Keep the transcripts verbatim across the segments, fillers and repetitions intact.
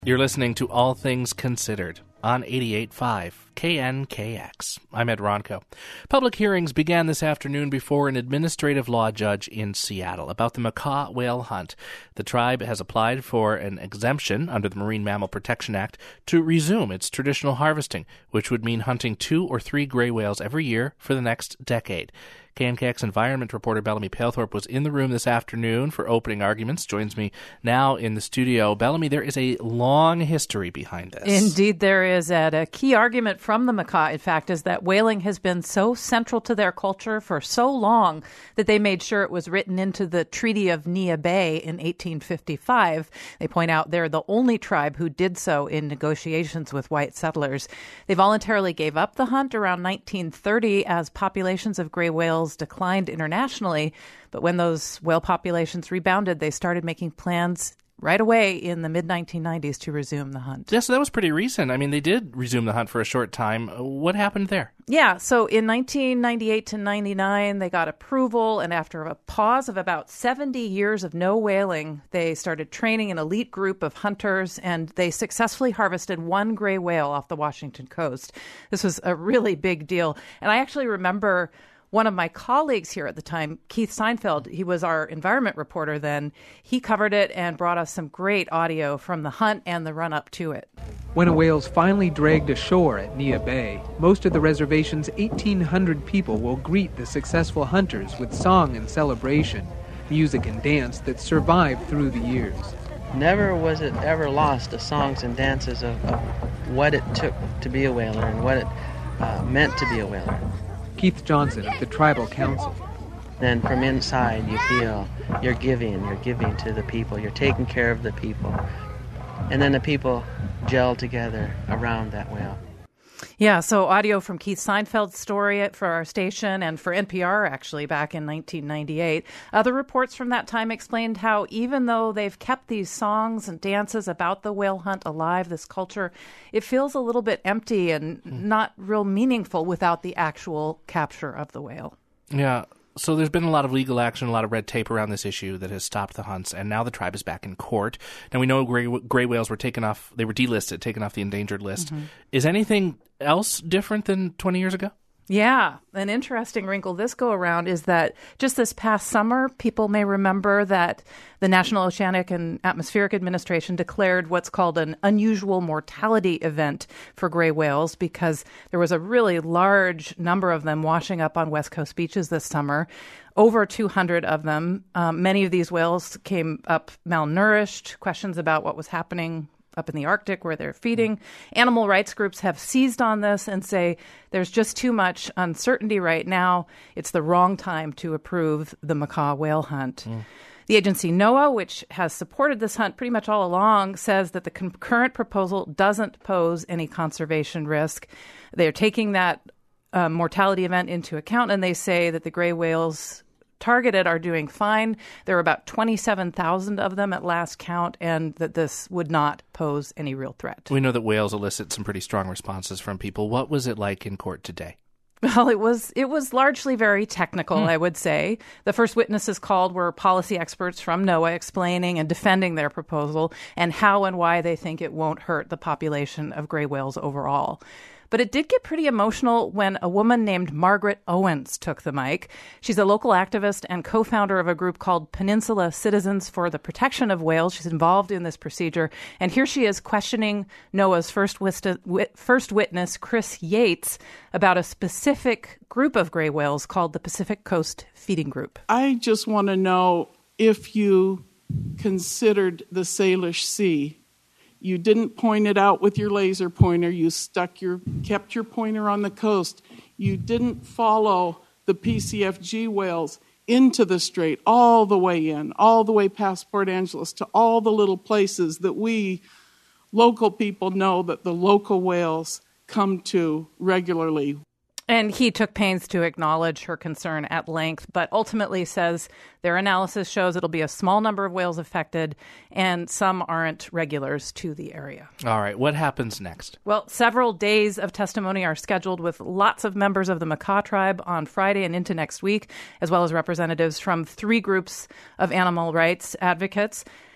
You're listening to All Things Considered on eighty-eight point five K N K X. I'm Ed Ronco. Public hearings began this afternoon before an administrative law judge in Seattle about the macaw whale hunt. The tribe has applied for an exemption under the Marine Mammal Protection Act to resume its traditional harvesting, which would mean hunting two or three gray whales every year for the next decade. K N K X environment reporter Bellamy Palethorpe was in the room this afternoon for opening arguments. Joins me now in the studio. Bellamy, there is a long history behind this. Indeed there is, Ed. A key argument from the macaw, in fact, is that whaling has been so central to their culture for so long that they made sure it was written into the Treaty of Neah Bay in eighteen fifty-five. They point out they're the only tribe who did so in negotiations with white settlers. They voluntarily gave up the hunt around nineteen thirty as populations of gray whales declined internationally, but when those whale populations rebounded, they started making plans right away in the mid nineteen nineties to resume the hunt. Yeah, so that was pretty recent. I mean, they did resume the hunt for a short time. What happened there? Yeah, so in nineteen ninety-eight to ninety-nine, they got approval, and after a pause of about seventy years of no whaling, they started training an elite group of hunters, and they successfully harvested one gray whale off the Washington coast. This was a really big deal, and I actually remember one of my colleagues here at the time, Keith Seinfeld, he was our environment reporter then. He covered it and brought us some great audio from the hunt and the run-up to it. When a whale's finally dragged ashore at Neah Bay, most of the reservation's eighteen hundred people will greet the successful hunters with song and celebration, music and dance that survived through the years. Never was it ever lost, the songs and dances of, of what it took to be a whaler and what it uh, meant to be a whaler. Keith Johnson of the Tribal Council. Then from inside you feel you're giving, you're giving to the people, you're taking care of the people. And then the people gel together around that whale. Yeah, so audio from Keith Seinfeld's story for our station and for N P R, actually, back in nineteen ninety-eight. Other reports from that time explained how even though they've kept these songs and dances about the whale hunt alive, this culture, it feels a little bit empty and mm. not real meaningful without the actual capture of the whale. Yeah. So there's been a lot of legal action, a lot of red tape around this issue that has stopped the hunts, and now the tribe is back in court. And we know gray, gray whales were taken off, they were delisted, taken off the endangered list. Mm-hmm. Is anything else different than twenty years ago? Yeah. An interesting wrinkle this go around is that just this past summer, people may remember that the National Oceanic and Atmospheric Administration declared what's called an unusual mortality event for gray whales because there was a really large number of them washing up on West Coast beaches this summer. Over two hundred of them. Um, many of these whales came up malnourished, questions about what was happening up in the Arctic where they're feeding. Animal rights groups have seized on this and say there's just too much uncertainty right now. It's the wrong time to approve the macaw whale hunt. Mm. The agency NOAA, which has supported this hunt pretty much all along, says that the con- current proposal doesn't pose any conservation risk. They're taking that uh, mortality event into account, and they say that the gray whales targeted are doing fine. There are about twenty-seven thousand of them at last count, and that this would not pose any real threat. We know that whales elicit some pretty strong responses from people. What was it like in court today? Well, it was it was largely very technical, mm. I would say. The first witnesses called were policy experts from NOAA explaining and defending their proposal and how and why they think it won't hurt the population of gray whales overall. But it did get pretty emotional when a woman named Margaret Owens took the mic. She's a local activist and co-founder of a group called Peninsula Citizens for the Protection of Whales. She's involved in this procedure. And here she is questioning NOAA's first, wit- first witness, Chris Yates, about a specific group of gray whales called the Pacific Coast Feeding Group. I just want to know if you considered the Salish Sea. You didn't point it out with your laser pointer. You stuck your, kept your pointer on the coast. You didn't follow the P C F G whales into the strait, all the way in, all the way past Port Angeles, to all the little places that we local people know that the local whales come to regularly. And he took pains to acknowledge her concern at length, but ultimately says their analysis shows it'll be a small number of whales affected, and some aren't regulars to the area. All right. What happens next? Well, several days of testimony are scheduled with lots of members of the Makah tribe on Friday and into next week, as well as representatives from three groups of animal rights advocates.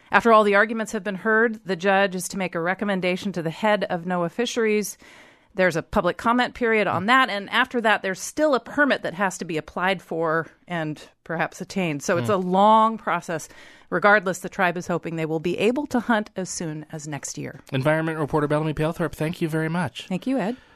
After all the arguments have been heard, the judge is to make a recommendation to the head of NOAA Fisheries. There's a public comment period on that, and after that, there's still a permit that has to be applied for and perhaps attained. So it's a long process. Regardless, the tribe is hoping they will be able to hunt as soon as next year. Environment reporter Bellamy Palethorpe, thank you very much. Thank you, Ed.